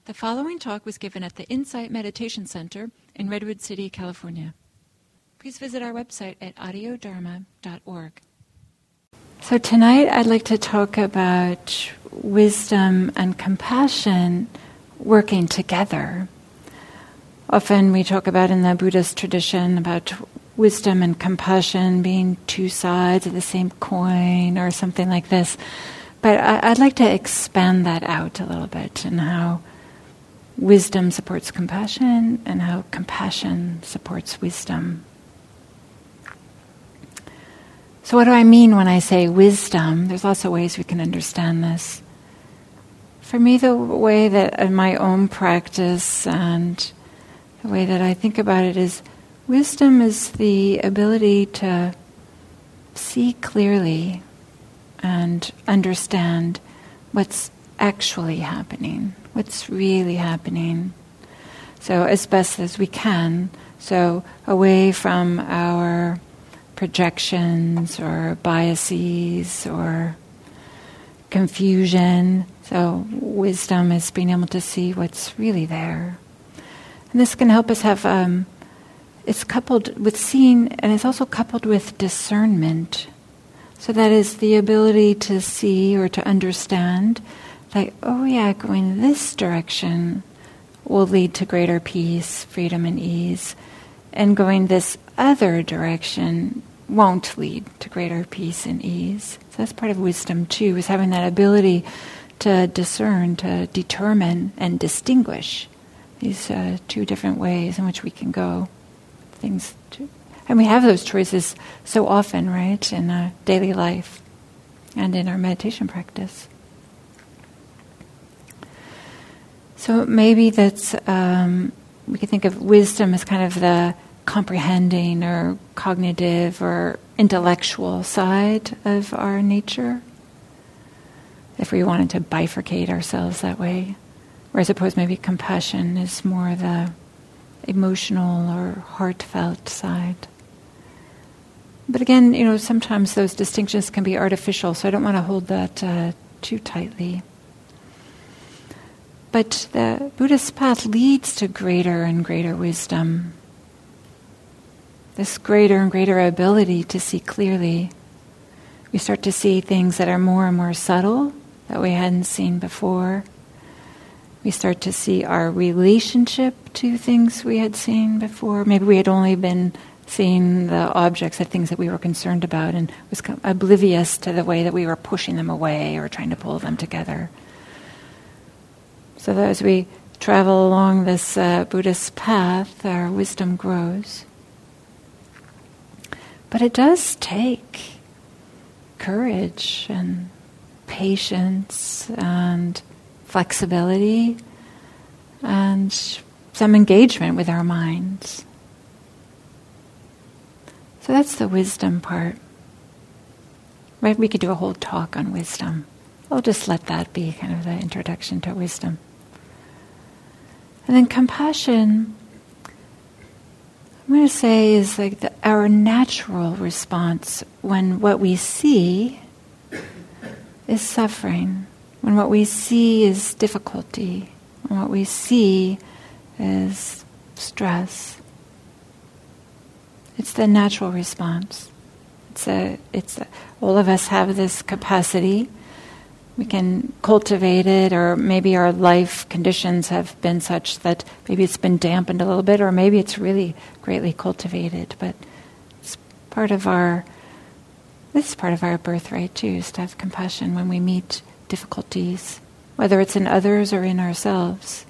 The following talk was given at the Insight Meditation Center in Redwood City, California. Please visit our website at audiodharma.org. So tonight I'd like to talk about wisdom and compassion working together. Often we talk about in the Buddhist tradition about wisdom and compassion being two sides of the same coin or something like this. But I'd like to expand that out a little bit and how wisdom supports compassion and how compassion supports wisdom. So what do I mean when I say wisdom? There's lots of ways we can understand this. For me, the way that in my own practice and the way that I think about it is wisdom is the ability to see clearly and understand what's actually happening, what's really happening. So as best as we can, so away from our projections or biases or confusion. So wisdom is being able to see what's really there. And this can help us have, it's coupled with seeing, and it's also coupled with discernment. So that is the ability to see or to understand, like, oh yeah, going this direction will lead to greater peace, freedom, and ease. And going this other direction won't lead to greater peace and ease. So that's part of wisdom too, is having that ability to discern, to determine, and distinguish these two different ways in which we can go. Things to, and we have those choices so often, right, in our daily life and in our meditation practice. So maybe that's, we could think of wisdom as kind of the comprehending or cognitive or intellectual side of our nature, if we wanted to bifurcate ourselves that way. Or I suppose maybe compassion is more the emotional or heartfelt side. But again, sometimes those distinctions can be artificial, so I don't want to hold that too tightly. But the Buddhist path leads to greater and greater wisdom. This greater and greater ability to see clearly. We start to see things that are more and more subtle that we hadn't seen before. We start to see our relationship to things we had seen before. Maybe we had only been seeing the objects, the things that we were concerned about, and was oblivious to the way that we were pushing them away or trying to pull them together. So that as we travel along this Buddhist path, our wisdom grows. But it does take courage and patience and flexibility and some engagement with our minds. So that's the wisdom part. Right? We could do a whole talk on wisdom. I'll just let that be kind of the introduction to wisdom. And then compassion, I'm going to say, is like our natural response when what we see is suffering, when what we see is difficulty, when what we see is stress. It's the natural response. All of us have this capacity. We can cultivate it, or maybe our life conditions have been such that maybe it's been dampened a little bit, or maybe it's really greatly cultivated. But it's part of our birthright too, is to have compassion when we meet difficulties, whether it's in others or in ourselves.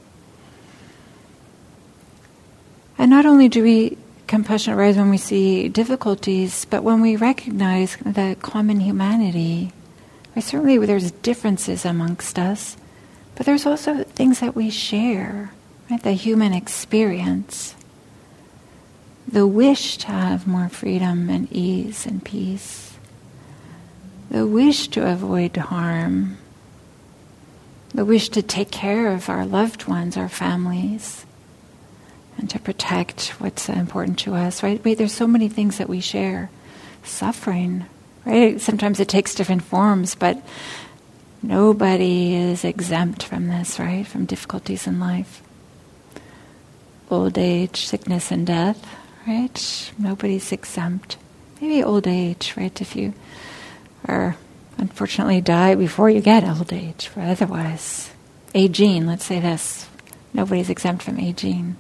And not only do we compassion arise when we see difficulties, but when we recognize the common humanity. Certainly there's differences amongst us, but there's also things that we share, right? The human experience, the wish to have more freedom and ease and peace, the wish to avoid harm, the wish to take care of our loved ones, our families, and to protect what's important to us, right? There's so many things that we share. Suffering, right? Sometimes it takes different forms, but Nobody is exempt from this, right? From difficulties in life. Old age, sickness, and death, right? Nobody's exempt. Maybe old age, right? If you are unfortunately die before you get old age, but otherwise, aging, let's say this, nobody's exempt from aging.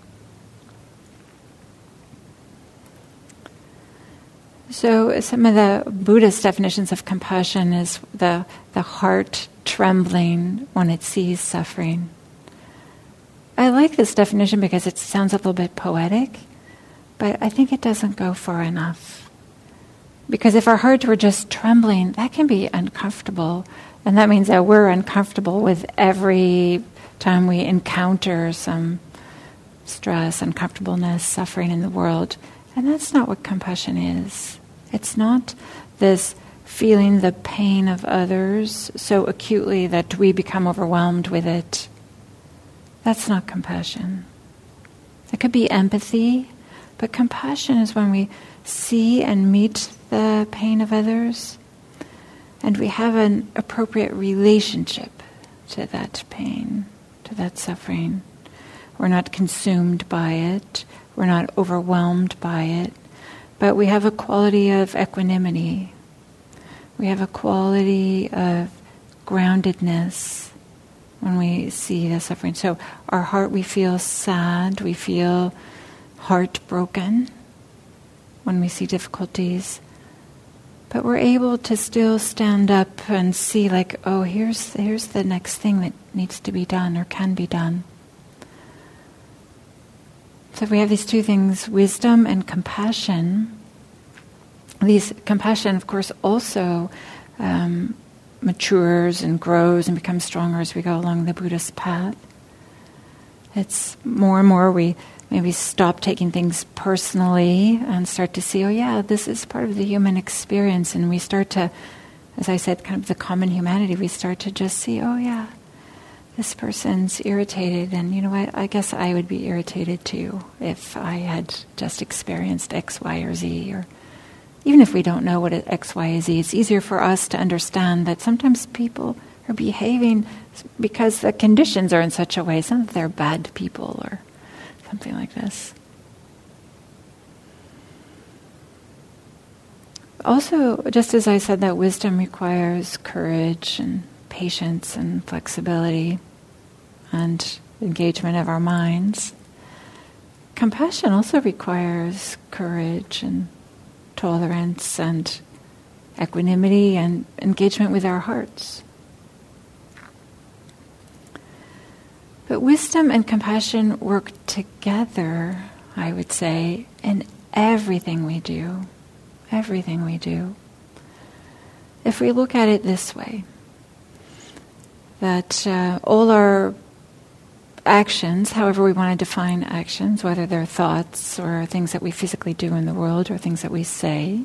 So some of the Buddhist definitions of compassion is the heart trembling when it sees suffering. I like this definition because it sounds a little bit poetic, but I think it doesn't go far enough. Because if our hearts were just trembling, that can be uncomfortable. And that means that we're uncomfortable with every time we encounter some stress, uncomfortableness, suffering in the world. And that's not what compassion is. It's not this feeling the pain of others so acutely that we become overwhelmed with it. That's not compassion. It could be empathy, but compassion is when we see and meet the pain of others and we have an appropriate relationship to that pain, to that suffering. We're not consumed by it. We're not overwhelmed by it. But we have a quality of equanimity. We have a quality of groundedness when we see the suffering. So our heart, we feel sad, we feel heartbroken when we see difficulties. But we're able to still stand up and see like, oh, here's the next thing that needs to be done or can be done. So we have these two things, wisdom and compassion. Compassion, of course, also matures and grows and becomes stronger as we go along the Buddhist path. It's more and more we maybe stop taking things personally and start to see, oh yeah, this is part of the human experience. And we start to, as I said, kind of the common humanity, we start to just see, oh yeah, this person's irritated, and you know what, I guess I would be irritated too if I had just experienced X, Y, or Z, or even if we don't know what X, Y, or Z, it's easier for us to understand that sometimes people are behaving because the conditions are in such a way, it's not that they're bad people or something like this. Also, just as I said that wisdom requires courage and patience and flexibility and engagement of our minds, compassion also requires courage and tolerance and equanimity and engagement with our hearts. But wisdom and compassion work together, I would say, in everything we do. Everything we do. If we look at it this way, that all our actions, however we want to define actions, whether they're thoughts or things that we physically do in the world or things that we say,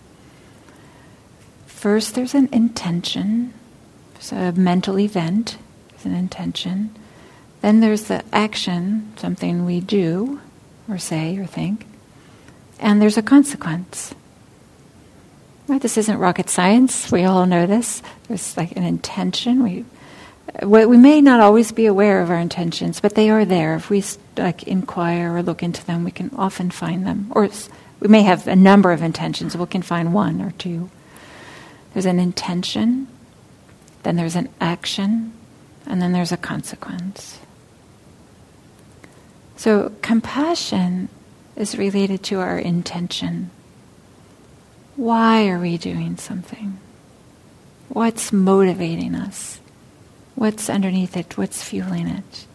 first there's an intention, there's a mental event, there's an intention. Then there's the action, something we do or say or think, and there's a consequence. Right? This isn't rocket science. We all know this. There's like an intention. We may not always be aware of our intentions, but they are there. If we inquire or look into them, we can often find them. Or we may have a number of intentions. We can find one or two. There's an intention, then there's an action, and then there's a consequence. So compassion is related to our intention. Why are we doing something? What's motivating us? What's underneath it? What's fueling it?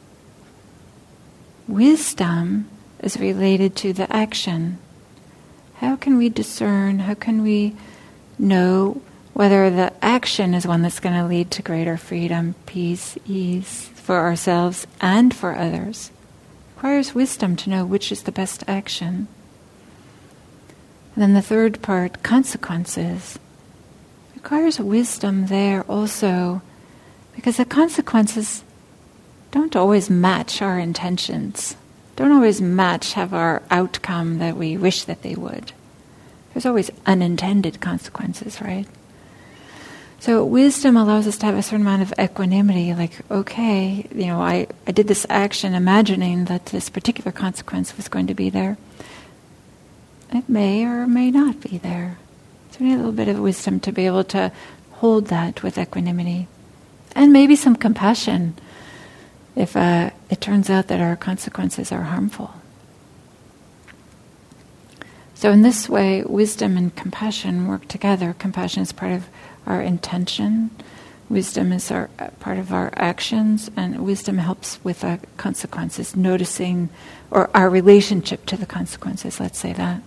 Wisdom is related to the action. How can we discern? How can we know whether the action is one that's going to lead to greater freedom, peace, ease for ourselves and for others? It requires wisdom to know which is the best action. And then the third part, consequences. It requires wisdom there also, because the consequences don't always match our intentions, don't always have our outcome that we wish that they would. There's always unintended consequences, right? So wisdom allows us to have a certain amount of equanimity, like, okay, I did this action imagining that this particular consequence was going to be there. It may or may not be there. So we need a little bit of wisdom to be able to hold that with equanimity. And maybe some compassion if it turns out that our consequences are harmful. So in this way, wisdom and compassion work together. Compassion is part of our intention. Wisdom is part of our actions, and wisdom helps with our consequences, noticing, or our relationship to the consequences, let's say that.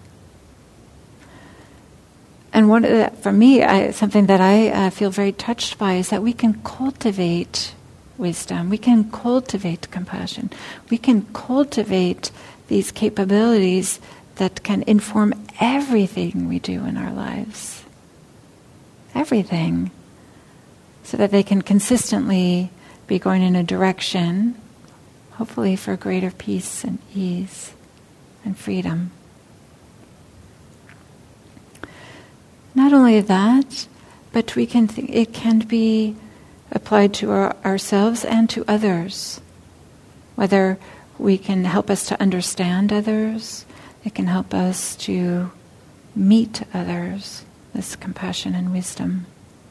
And for me, something that I feel very touched by is that we can cultivate wisdom. We can cultivate compassion. We can cultivate these capabilities that can inform everything we do in our lives. Everything. So that they can consistently be going in a direction, hopefully for greater peace and ease and freedom. Not only that, but we can it can be applied to ourselves and to others. Whether we can help us to understand others, it can help us to meet others, this compassion and wisdom.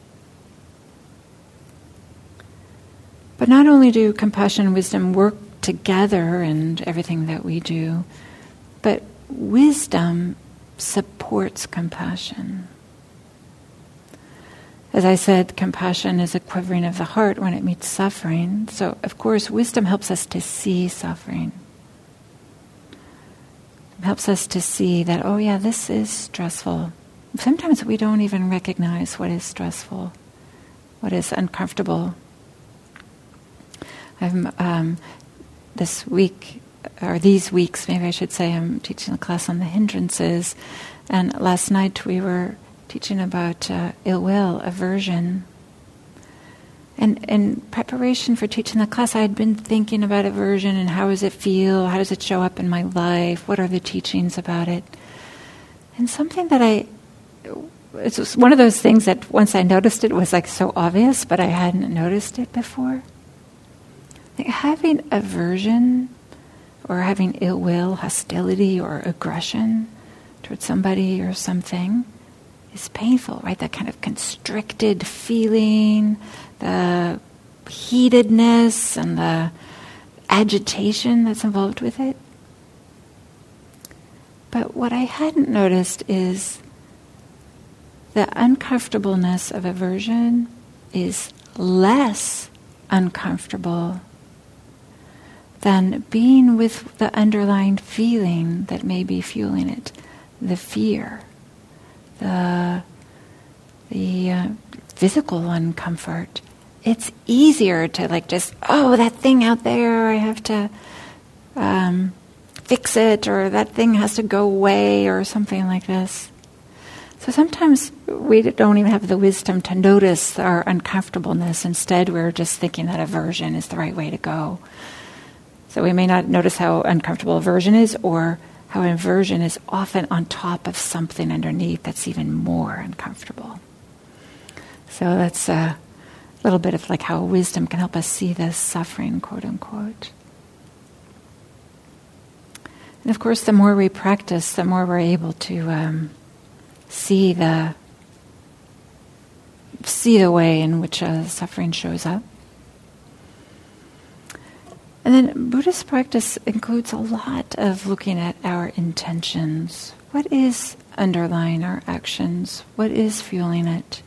But not only do compassion and wisdom work together in everything that we do, but wisdom supports compassion. As I said, compassion is a quivering of the heart when it meets suffering. So, of course, wisdom helps us to see suffering. It helps us to see that, oh yeah, this is stressful. Sometimes we don't even recognize what is stressful, what is uncomfortable. This week, or these weeks, maybe I should say, I'm teaching a class on the hindrances. And last night we were teaching about ill will, aversion. And in preparation for teaching the class, I had been thinking about aversion and how does it feel, how does it show up in my life, what are the teachings about it. And something that it's one of those things that once I noticed it was like so obvious, but I hadn't noticed it before. Like having aversion or having ill will, hostility or aggression towards somebody or something is painful, right? That kind of constricted feeling, the heatedness and the agitation that's involved with it. But what I hadn't noticed is the uncomfortableness of aversion is less uncomfortable than being with the underlying feeling that may be fueling it, the fear, the physical uncomfort. It's easier to that thing out there, I have to fix it, or that thing has to go away, or something like this. So sometimes we don't even have the wisdom to notice our uncomfortableness. Instead, we're just thinking that aversion is the right way to go. So we may not notice how uncomfortable aversion is, or how aversion is often on top of something underneath that's even more uncomfortable. So that's a little bit of like how wisdom can help us see this suffering, quote unquote. And of course, the more we practice, the more we're able to see the way in which suffering shows up. And then Buddhist practice includes a lot of looking at our intentions. What is underlying our actions? What is fueling it?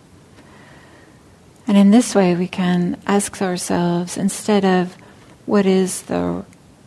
And in this way we can ask ourselves, instead of what is the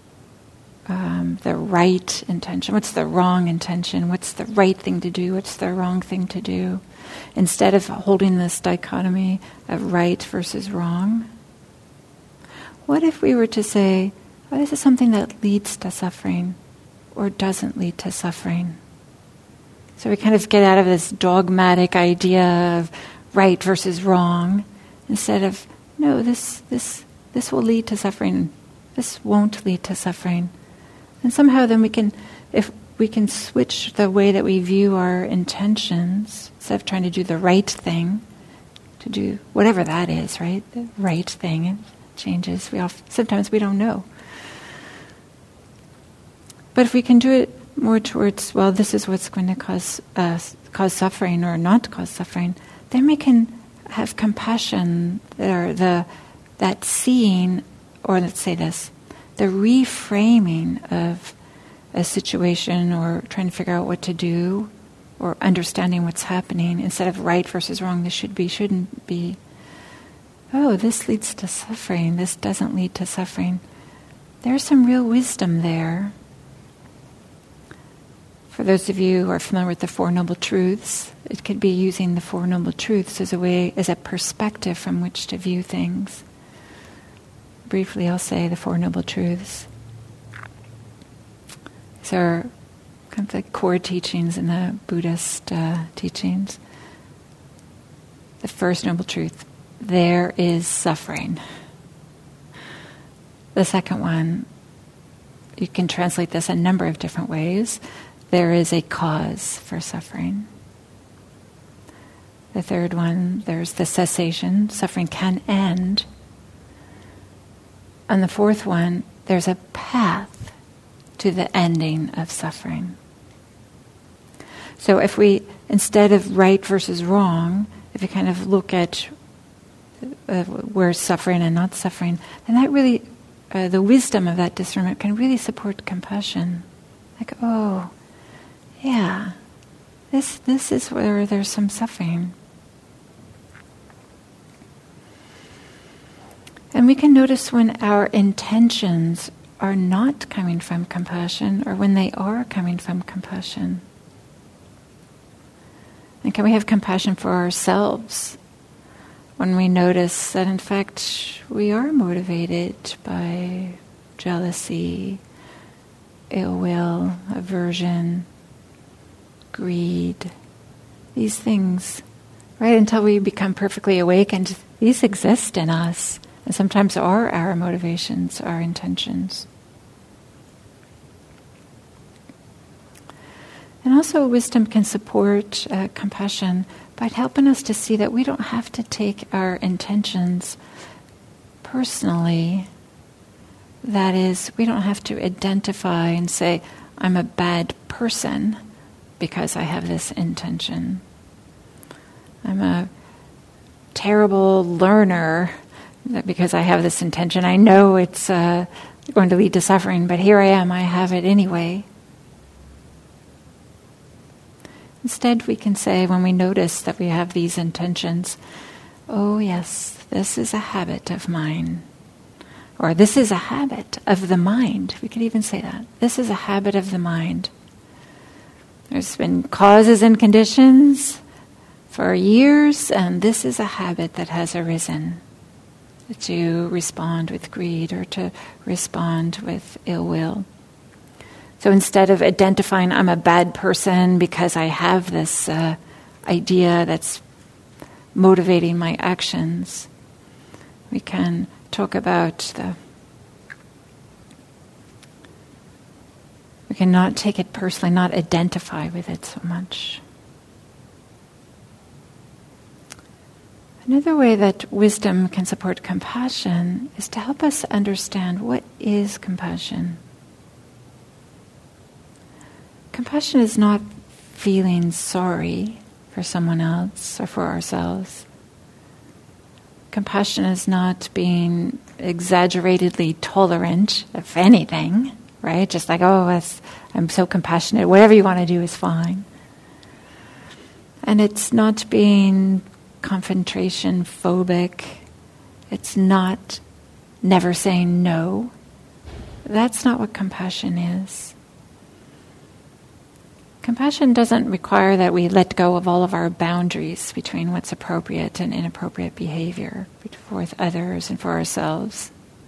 right intention, what's the wrong intention, what's the right thing to do, what's the wrong thing to do, instead of holding this dichotomy of right versus wrong, what if we were to say, well, this is something that leads to suffering or doesn't lead to suffering? So we kind of get out of this dogmatic idea of right versus wrong, instead of, no, this will lead to suffering, this won't lead to suffering. And somehow then if we can switch the way that we view our intentions, instead of trying to do the right thing, to do whatever that is, right? The right thing. It changes. Sometimes we don't know. But if we can do it more towards, well, this is what's going to cause suffering or not cause suffering, then we can have compassion, or that seeing, or let's say this, the reframing of a situation, or trying to figure out what to do, or understanding what's happening, instead of right versus wrong, this should be, shouldn't be. Oh, this leads to suffering, this doesn't lead to suffering. There's some real wisdom there. For those of you who are familiar with the Four Noble Truths, it could be using the Four Noble Truths as a perspective from which to view things. Briefly, I'll say the Four Noble Truths. These are kind of like core teachings in the Buddhist teachings. The first Noble Truth, there is suffering. The second one, you can translate this a number of different ways. There is a cause for suffering. The third one, there's the cessation. Suffering can end. And the fourth one, there's a path to the ending of suffering. So if we, instead of right versus wrong, if you kind of look at where's suffering and not suffering, then that really, the wisdom of that discernment can really support compassion. Like, oh, yeah, this is where there's some suffering. And we can notice when our intentions are not coming from compassion, or when they are coming from compassion. And can we have compassion for ourselves when we notice that in fact we are motivated by jealousy, ill will, aversion, greed, these things, right? Until we become perfectly awakened, these exist in us. And sometimes are our motivations, our intentions. And also wisdom can support compassion by helping us to see that we don't have to take our intentions personally. That is, we don't have to identify and say, I'm a bad person because I have this intention. I'm a terrible learner because I have this intention. I know it's going to lead to suffering, but here I am, I have it anyway. Instead, we can say, when we notice that we have these intentions, oh yes, this is a habit of mine. Or this is a habit of the mind. We could even say that. This is a habit of the mind. There's been causes and conditions for years, and this is a habit that has arisen. To respond with greed or to respond with ill will. So instead of identifying I'm a bad person because I have this idea that's motivating my actions, we can talk about we can not take it personally, not identify with it so much. Another way that wisdom can support compassion is to help us understand what is compassion. Compassion is not feeling sorry for someone else or for ourselves. Compassion is not being exaggeratedly tolerant of anything, right? Just like, oh, I'm so compassionate, whatever you want to do is fine. And it's not being confrontation phobic. It's not never saying no. That's not what compassion is. Compassion doesn't require that we let go of all of our boundaries between what's appropriate and inappropriate behavior with others and for ourselves.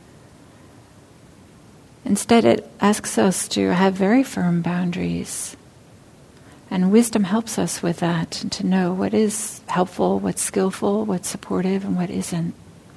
Instead, it asks us to have very firm boundaries. And wisdom helps us with that, and to know what is helpful, what's skillful, what's supportive, and what isn't.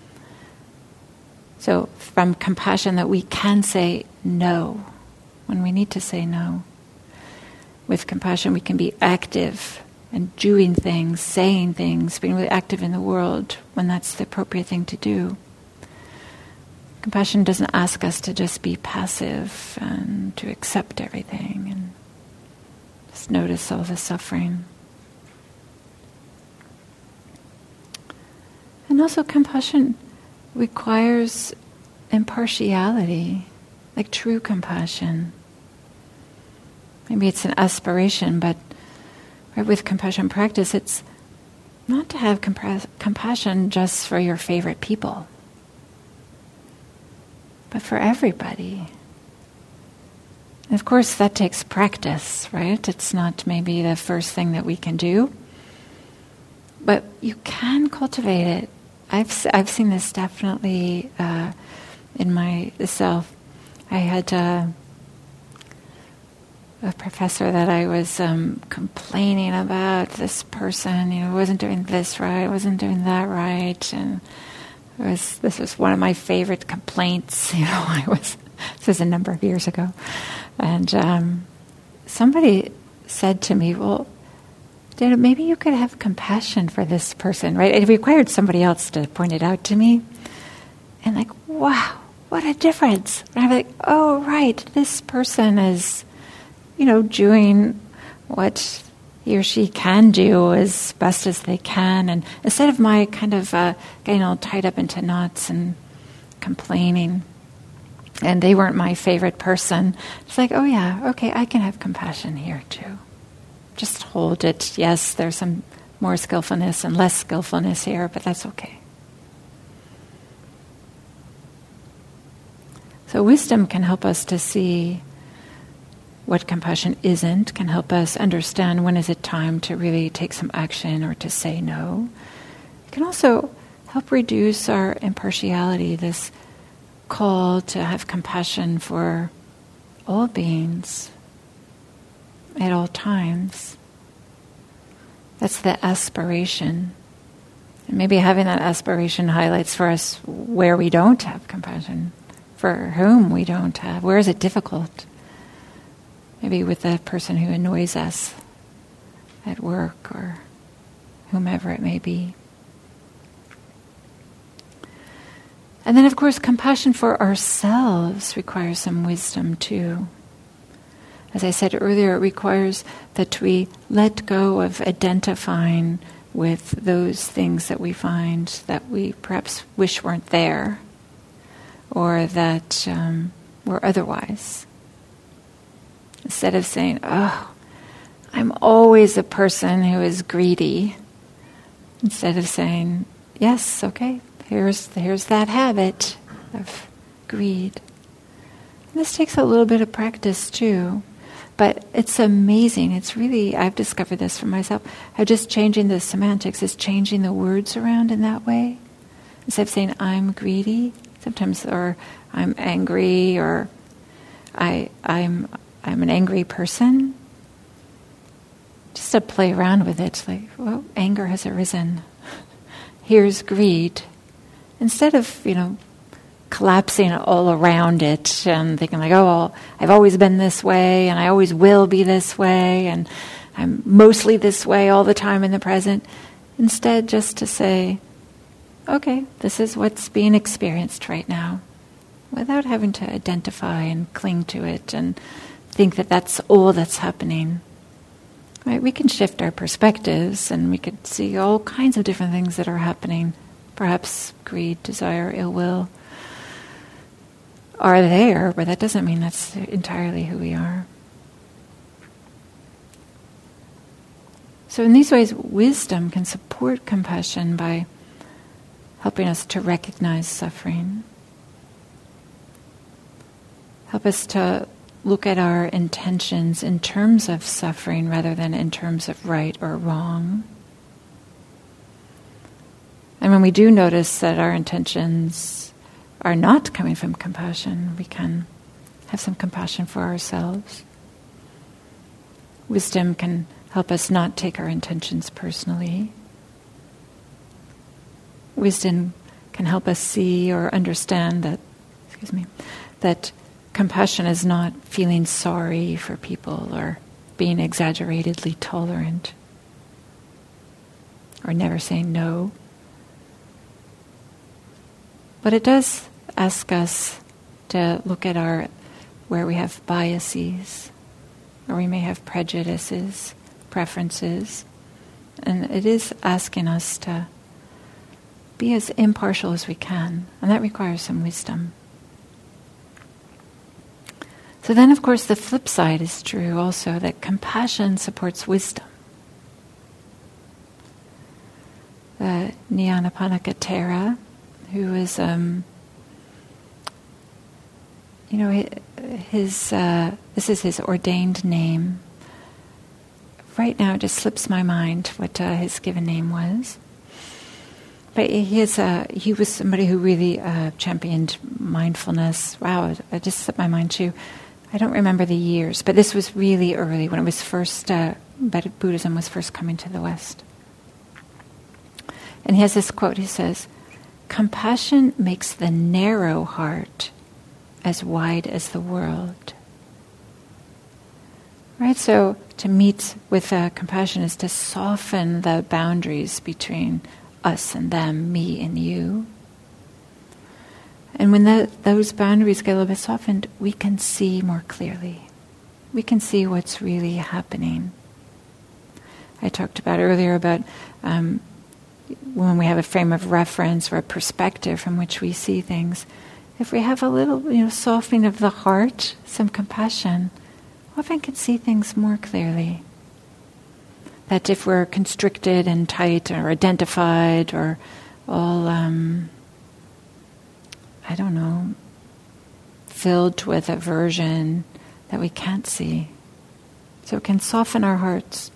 So from compassion that we can say no when we need to say no. With compassion we can be active and doing things, saying things, being really active in the world when that's the appropriate thing to do. Compassion doesn't ask us to just be passive and to accept everything and just notice all the suffering. And also compassion requires impartiality, like true compassion. Maybe it's an aspiration, but right, with compassion practice, it's not to have compassion just for your favorite people, but for everybody. And of course, that takes practice, right? It's not maybe the first thing that we can do, but you can cultivate it. I've seen this definitely in myself. I had a professor that I was complaining about. This person, wasn't doing this right, wasn't doing that right, and this was one of my favorite complaints. This was a number of years ago, and somebody said to me, "Well, Dana, maybe you could have compassion for this person," right? It required somebody else to point it out to me, and like, wow, what a difference! And I'm like, oh, right, this person is, doing what he or she can do as best as they can, and instead of my kind of getting all tied up into knots and complaining, and they weren't my favorite person, it's like, oh yeah, okay, I can have compassion here too. Just hold it. Yes, there's some more skillfulness and less skillfulness here, but that's okay. So wisdom can help us to see what compassion isn't, can help us understand when is it time to really take some action or to say no. It can also help reduce our impartiality, this call to have compassion for all beings at all times. That's the aspiration. And maybe having that aspiration highlights for us where we don't have compassion, for whom we don't have. Where is it difficult? Maybe with the person who annoys us at work or whomever it may be. And then, of course, compassion for ourselves requires some wisdom too. As I said earlier, it requires that we let go of identifying with those things that we find that we perhaps wish weren't there, or that were otherwise. Instead of saying, oh, I'm always a person who is greedy, instead of saying, yes, okay, here's that habit of greed. This takes a little bit of practice too, but it's amazing. It's really, I've discovered this for myself, how just changing the semantics is changing the words around in that way. Instead of saying, I'm greedy, sometimes, or I'm angry, or I'm an angry person, just to play around with it, like, well, anger has arisen. Here's greed. Instead of, collapsing all around it and thinking like, oh, well, I've always been this way and I always will be this way and I'm mostly this way all the time in the present. Instead, just to say, okay, this is what's being experienced right now, without having to identify and cling to it and think that that's all that's happening. Right? We can shift our perspectives and we could see all kinds of different things that are happening. Perhaps greed, desire, ill will are there, but that doesn't mean that's entirely who we are. So in these ways, wisdom can support compassion by helping us to recognize suffering, help us to look at our intentions in terms of suffering rather than in terms of right or wrong. And when we do notice that our intentions are not coming from compassion, we can have some compassion for ourselves. Wisdom can help us not take our intentions personally. Wisdom can help us see or understand that compassion is not feeling sorry for people or being exaggeratedly tolerant. or never say no. But it does ask us to look at where we have biases, or we may have prejudices, preferences, and it is asking us to be as impartial as we can, and that requires some wisdom. So then, of course, the flip side is true also, that compassion supports wisdom. Nyanaponika, who is, this is his ordained name. Right now, it just slips my mind what his given name was. But he was somebody who really championed mindfulness. Wow, it just slipped my mind too. I don't remember the years, but this was really early when it was first, Buddhism was first coming to the West. And he has this quote, he says, "Compassion makes the narrow heart as wide as the world." Right, so to meet with compassion is to soften the boundaries between us and them, me and you. And when those boundaries get a little bit softened, we can see more clearly. We can see what's really happening. I talked about earlier about when we have a frame of reference or a perspective from which we see things. If we have a little, softening of the heart, some compassion, often can see things more clearly. That if we're constricted and tight or identified or all, filled with aversion that we can't see. So it can soften our hearts.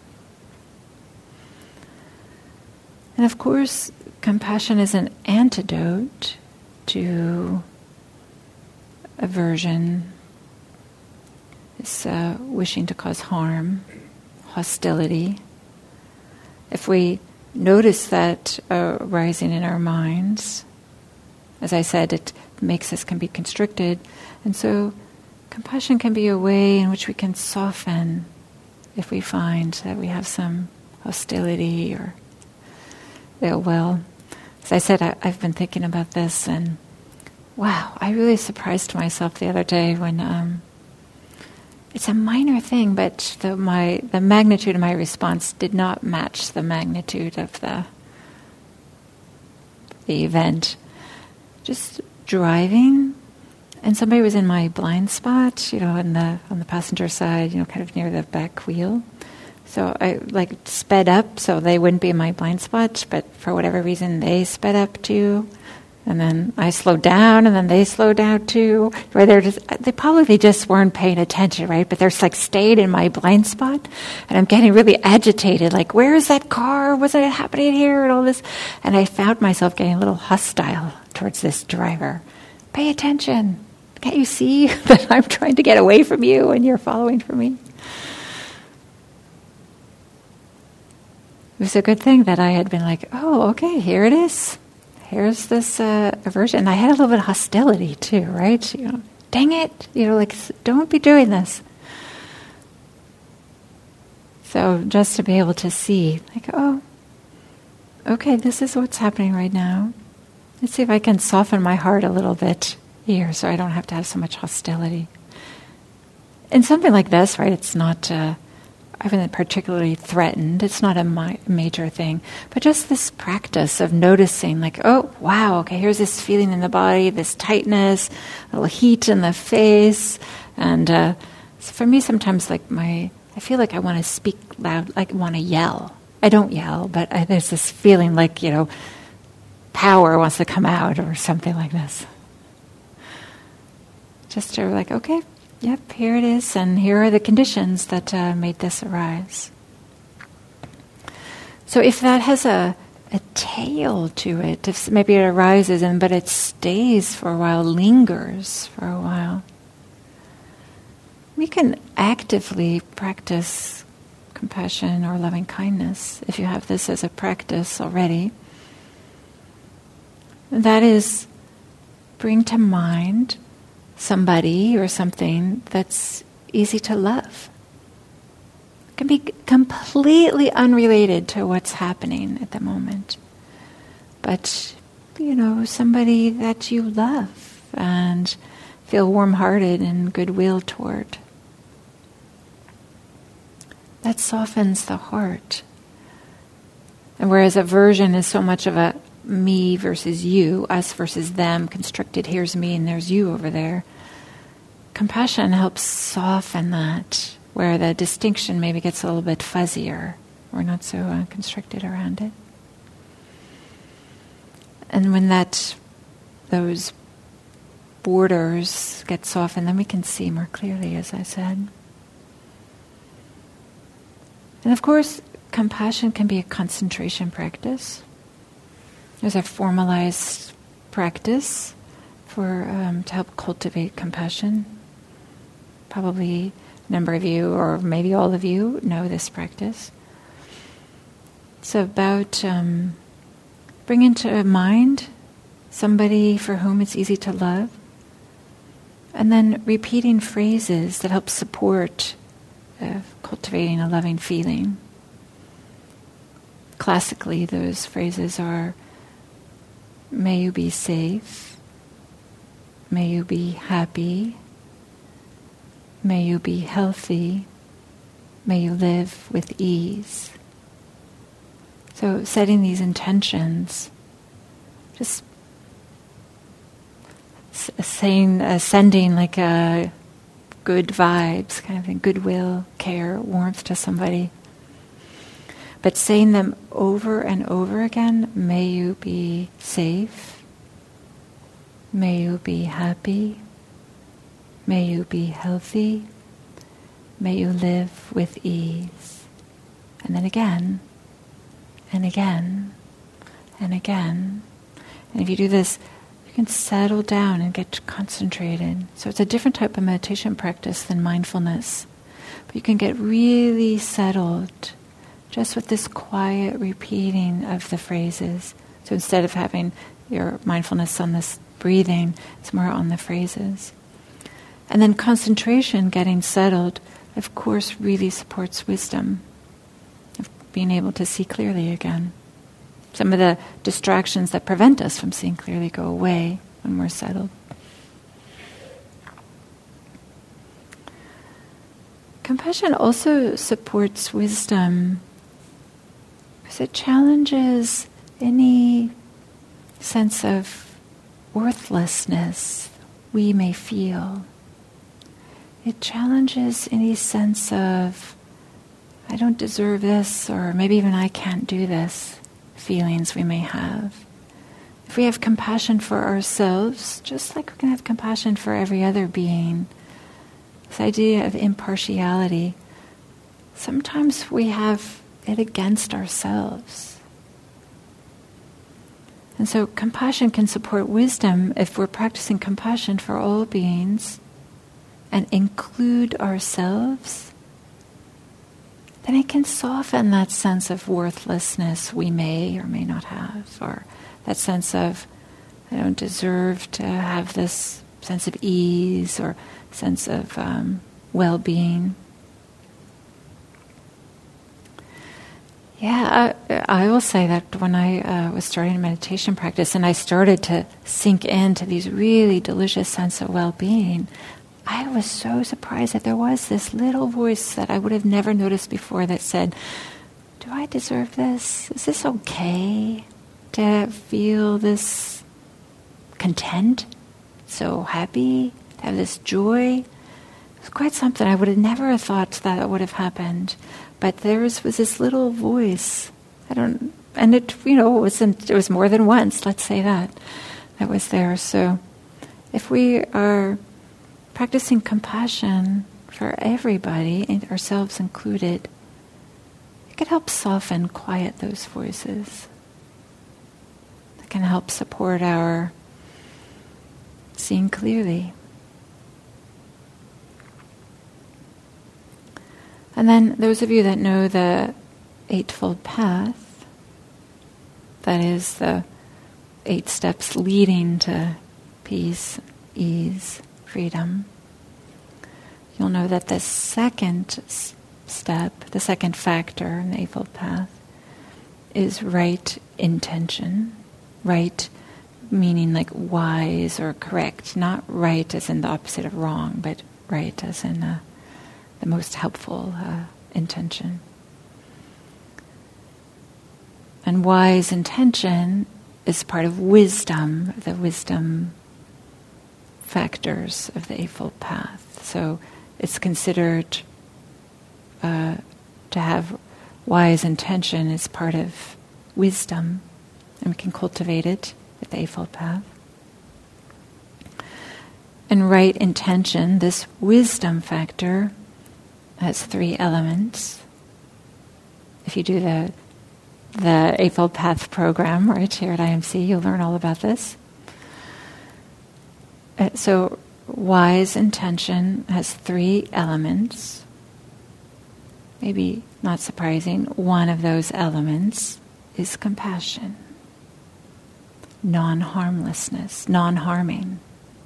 And of course, compassion is an antidote to aversion, this wishing to cause harm, hostility. If we notice that rising in our minds, as I said, it makes us can be constricted, and so compassion can be a way in which we can soften if we find that we have some hostility or ill will. As I said, I've been thinking about this, and wow, I really surprised myself the other day when it's a minor thing, but the magnitude of my response did not match the magnitude of the event. Just driving, and somebody was in my blind spot, on the passenger side, kind of near the back wheel. So I sped up so they wouldn't be in my blind spot, but for whatever reason they sped up too. And then I slowed down, and then they slowed down too. Right? They probably just weren't paying attention, right? But they're stayed in my blind spot, and I'm getting really agitated. Where is that car? What's happening here? And all this, and I found myself getting a little hostile towards this driver. Pay attention! Can't you see that I'm trying to get away from you, and you're following for me? It was a good thing that I had been oh, okay, here it is. Here's this aversion. And I had a little bit of hostility too, right? Dang it! Don't be doing this. So just to be able to see, oh, okay, this is what's happening right now. Let's see if I can soften my heart a little bit here so I don't have to have so much hostility. And something like this, right, it's not... I haven't particularly threatened. It's not a major thing. But just this practice of noticing, oh, wow, okay, here's this feeling in the body, this tightness, a little heat in the face. And so for me, sometimes, I feel like I want to speak loud, I want to yell. I don't yell, but there's this feeling power wants to come out or something like this. Just to okay, yep, here it is, and here are the conditions that made this arise. So if that has a tail to it, if maybe it arises but it stays for a while, lingers for a while, we can actively practice compassion or loving kindness if you have this as a practice already. That is, bring to mind somebody or something that's easy to love. It can be completely unrelated to what's happening at the moment. But, somebody that you love and feel warm-hearted and goodwill toward. That softens the heart. And whereas aversion is so much of a me versus you, us versus them, constricted, here's me and there's you over there, compassion helps soften that, where the distinction maybe gets a little bit fuzzier. We're not so constricted around it. And when those borders get softened, then we can see more clearly, as I said. And of course, compassion can be a concentration practice. There's a formalized practice to help cultivate compassion. Probably a number of you, or maybe all of you, know this practice. It's about bringing to mind somebody for whom it's easy to love, and then repeating phrases that help support cultivating a loving feeling. Classically, those phrases are, may you be safe, may you be happy, may you be healthy, may you live with ease. So setting these intentions, just sending like a good vibes, kind of thing, goodwill, care, warmth to somebody. But saying them over and over again, may you be safe, may you be happy, may you be healthy, may you live with ease. And then again, and again, and again. And if you do this, you can settle down and get concentrated. So it's a different type of meditation practice than mindfulness. But you can get really settled just with this quiet repeating of the phrases. So instead of having your mindfulness on this breathing, it's more on the phrases. And then concentration, getting settled, of course, really supports wisdom, of being able to see clearly again. Some of the distractions that prevent us from seeing clearly go away when we're settled. Compassion also supports wisdom because it challenges any sense of worthlessness we may feel. It challenges any sense of, I don't deserve this, or maybe even I can't do this, feelings we may have. If we have compassion for ourselves, just like we can have compassion for every other being, this idea of impartiality, sometimes we have it against ourselves. And so compassion can support wisdom if we're practicing compassion for all beings and include ourselves. Then it can soften that sense of worthlessness we may or may not have, or that sense of, I don't deserve to have this sense of ease or sense of well-being. Yeah, I will say that when I was starting meditation practice and I started to sink into these really delicious sense of well-being, I was so surprised that there was this little voice that I would have never noticed before that said, do I deserve this? Is this okay to feel this content, so happy, to have this joy? It was quite something. I would have never thought that would have happened. But there was this little voice. And it was more than once, let's say that was there. So if we are practicing compassion for everybody, ourselves included, it can help soften, quiet those voices. It can help support our seeing clearly. And then those of you that know the Eightfold Path, that is the 8 steps leading to peace, ease, freedom, you'll know that the second step, the second factor in the Eightfold Path, is right intention. Right meaning like wise or correct, not right as in the opposite of wrong, but right as in the most helpful intention. And wise intention is part of wisdom, the wisdom factors of the Eightfold Path. So it's considered to have wise intention as part of wisdom, and we can cultivate it with the Eightfold Path. And right intention, this wisdom factor, has 3 elements. If you do the Eightfold Path program right here at IMC, you'll learn all about this. So wise intention has 3 elements. Maybe not surprising, one of those elements is compassion, non-harmlessness, non-harming.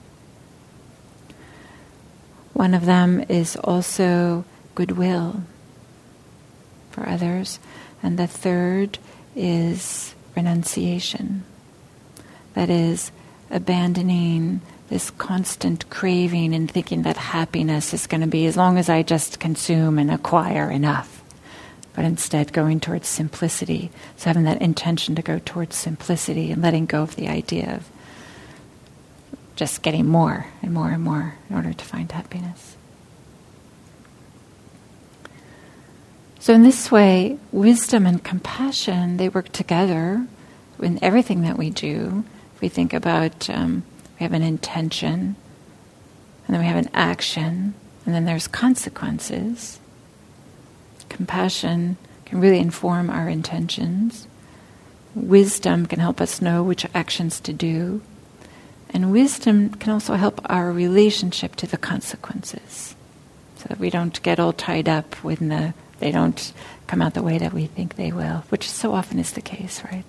One of them is also goodwill for others, and the third is renunciation. That is, abandoning this constant craving and thinking that happiness is going to be as long as I just consume and acquire enough, but instead going towards simplicity. So having that intention to go towards simplicity and letting go of the idea of just getting more and more and more in order to find happiness. So in this way, wisdom and compassion, they work together in everything that we do. If we think about, we have an intention, and then we have an action, and then there's consequences. Compassion can really inform our intentions. Wisdom can help us know which actions to do. And wisdom can also help our relationship to the consequences, so that we don't get all tied up when they don't come out the way that we think they will, which so often is the case, right?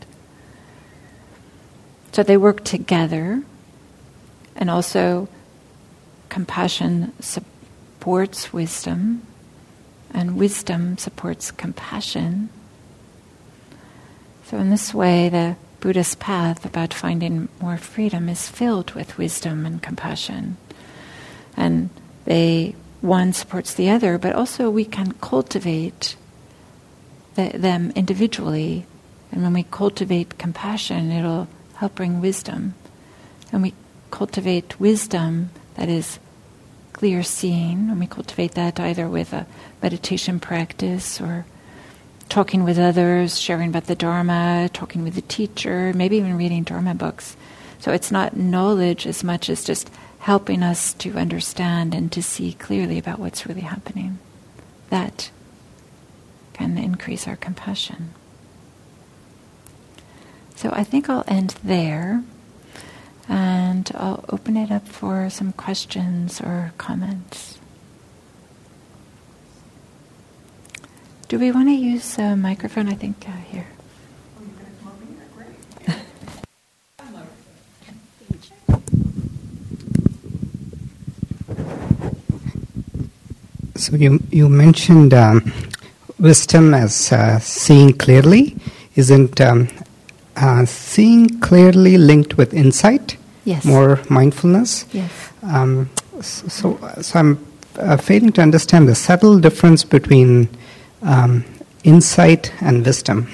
So they work together, and also compassion supports wisdom, and wisdom supports compassion. So in this way, the Buddhist path about finding more freedom is filled with wisdom and compassion. And one supports the other, but also we can cultivate them individually. And when we cultivate compassion, it'll help bring wisdom. And we cultivate wisdom that is clear seeing, and we cultivate that either with a meditation practice or talking with others, sharing about the Dharma, talking with the teacher, maybe even reading Dharma books. So it's not knowledge as much as just helping us to understand and to see clearly about what's really happening. That can increase our compassion. So I think I'll end there, and I'll open it up for some questions or comments. Do we want to use a microphone? I think here. So you mentioned wisdom as seeing clearly. Isn't seeing clearly linked with insight? Yes. More mindfulness? Yes. So I'm failing to understand the subtle difference between insight and wisdom.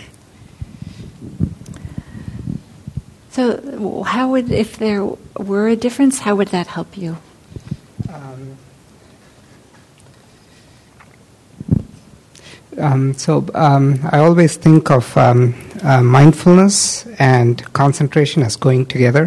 So how would, if there were a difference, how would that help you? I always think of mindfulness and concentration as going together.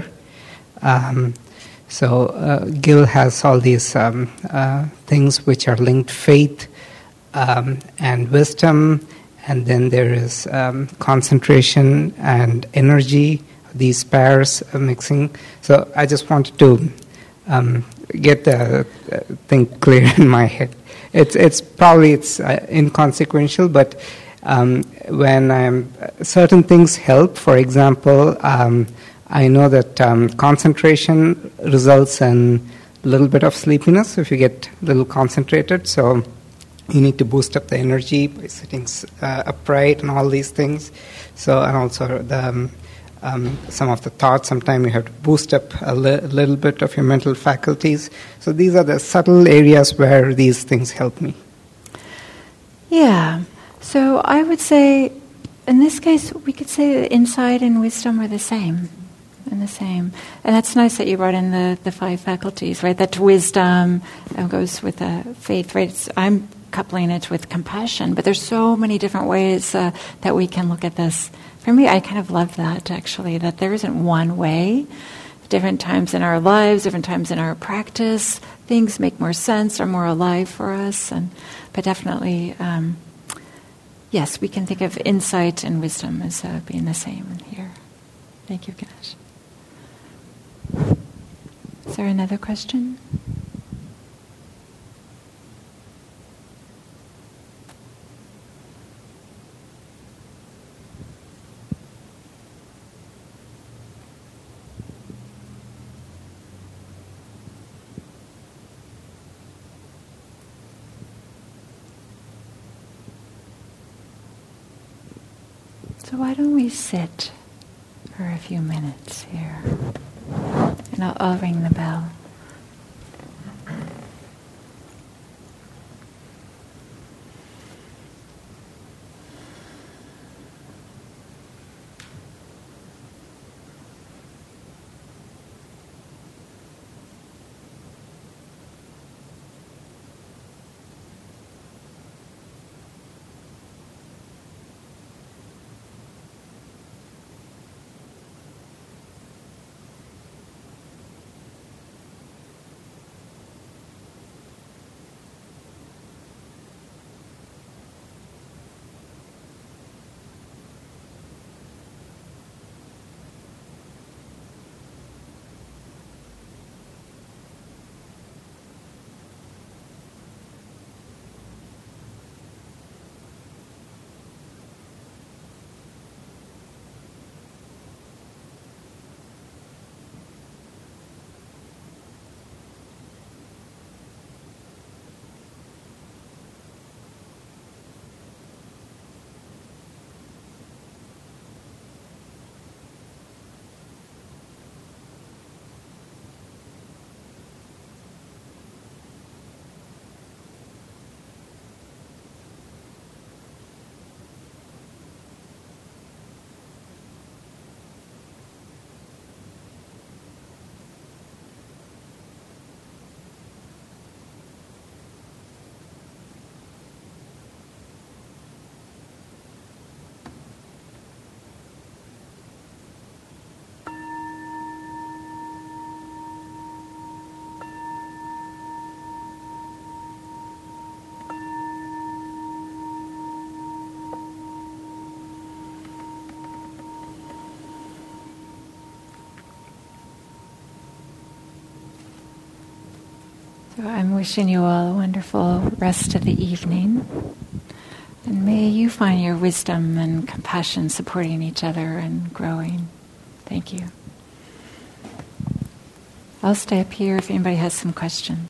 Gil has all these things which are linked: faith and wisdom, and then there is concentration and energy, these pairs mixing. So I just wanted to get the thing clear in my head. It's probably inconsequential, but when certain things help. For example, I know that concentration results in a little bit of sleepiness if you get a little concentrated. So you need to boost up the energy by sitting upright and all these things. So, and also some of the thoughts, sometimes you have to boost up a little bit of your mental faculties. So these are the subtle areas where these things help me. Yeah. So I would say, in this case, we could say that insight and wisdom are the same. And the same. And that's nice that you brought in the 5 faculties, right? That wisdom goes with faith, right? I'm coupling it with compassion, but there's so many different ways that we can look at this. For me, I kind of love that, actually, that there isn't one way. Different times in our lives, different times in our practice, things make more sense, are more alive for us. But definitely, yes, we can think of insight and wisdom as being the same here. Thank you, Ganesh. Is there another question? So why don't we sit for a few minutes here? And I'll ring the bell. So I'm wishing you all a wonderful rest of the evening. And may you find your wisdom and compassion supporting each other and growing. Thank you. I'll stay up here if anybody has some questions.